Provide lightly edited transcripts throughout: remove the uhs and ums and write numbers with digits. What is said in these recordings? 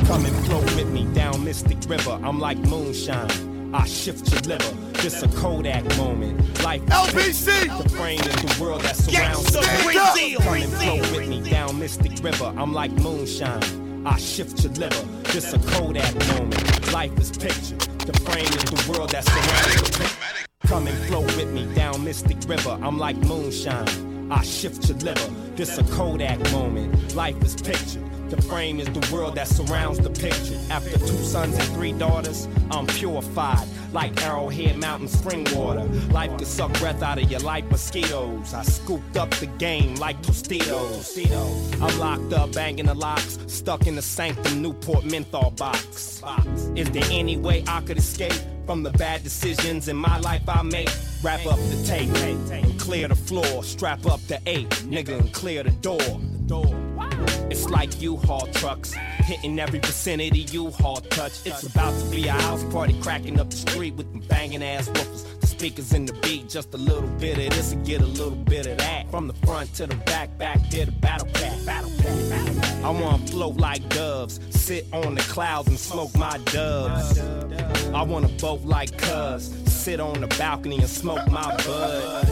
Come and flow with me down Mystic River. I'm like moonshine. I shift your liver. This a Kodak moment. Life LBC. The frame is the world that surrounds the Brazil. Come and flow with me down Mystic River. I'm like moonshine. I shift your liver. This a Kodak moment. Life is picture. The frame is the world that surrounds the picture. Come and flow with me down Mystic River. I'm like moonshine. I shift your liver. This a Kodak moment. Life is picture. The frame is the world that surrounds the picture. After 2 sons and 3 daughters, I'm purified like Arrowhead Mountain spring water. Life could suck breath out of you like mosquitoes. I scooped up the game like Tostitos. I'm locked up, banging the locks, stuck in the Sanctum Newport menthol box. Is there any way I could escape from the bad decisions in my life I make? Wrap up the tape and clear the floor. Strap up the 8, nigga, and clear the door. It's like U-Haul trucks hitting every vicinity U-Haul touch. It's about to be a house party, cracking up the street with them banging ass woofers. The speakers in the beat, just a little bit of this and get a little bit of that. From the front to the back, back there the battle pack. I wanna float like doves, sit on the clouds and smoke my dubs. I wanna boat like Cuz, sit on the balcony and smoke my bud.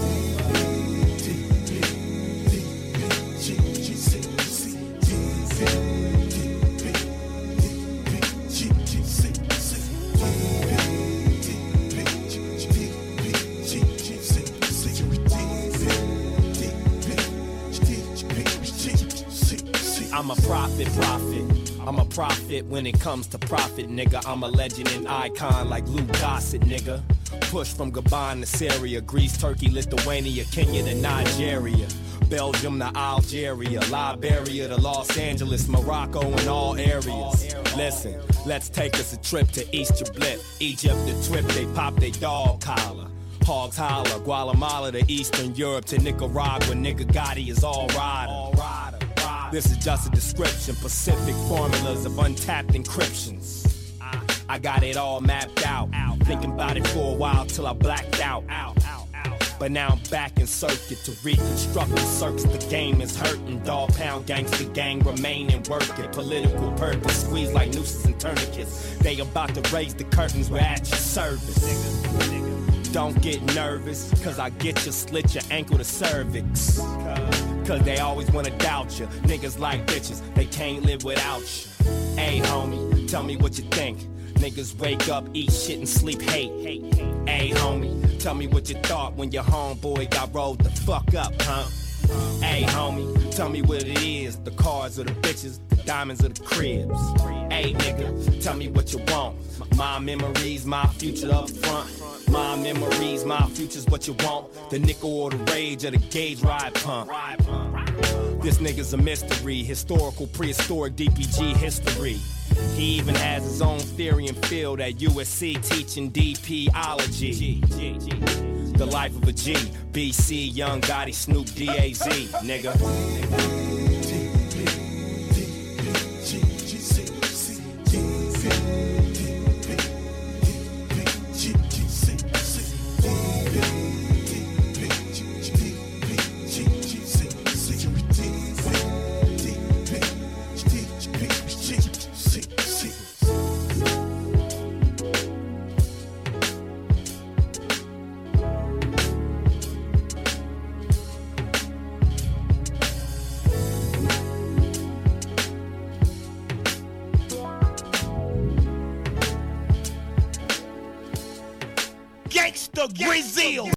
I'm a prophet. I'm a prophet when it comes to profit, nigga. I'm a legend and icon like Lou Gossett, nigga. Push from Gabon to Syria, Greece, Turkey, Lithuania, Kenya to Nigeria, Belgium to Algeria, Liberia to Los Angeles, Morocco, and all areas. Listen, let's take us a trip to East Jablit, Egypt to Twip, they pop they dog collar. Hogs holler, Guatemala to Eastern Europe to Nicaragua, nigga Gotti is all rider. This is just a description, Pacific formulas of untapped encryptions. I got it all mapped out, thinking about it for a while till I blacked out. But now I'm back in circuit to reconstruct the circuits. The game is hurting, dog pound gangster gang remaining working. Political purpose, squeeze like nooses and tourniquets. They about to raise the curtains, we're at your service. Don't get nervous, cause I get you, slit your ankle to cervix. Cause they always wanna doubt you. Niggas like bitches, they can't live without you. Hey homie, tell me what you think. Niggas wake up, eat shit and sleep hate. Hey homie, tell me what you thought when your homeboy got rolled the fuck up, huh? Hey homie, tell me what it is. The cars or the bitches, the diamonds or the cribs. Hey nigga, tell me what you want. My memories, my future up front. My memories, my future's what you want. The nickel or the rage or the gauge ride pump. This nigga's a mystery. Historical, prehistoric, DPG history. He even has his own theory and field at USC teaching DPology. The life of a G. BC, Young Gotti, Snoop, DAZ, nigga. Gangsta Brazil.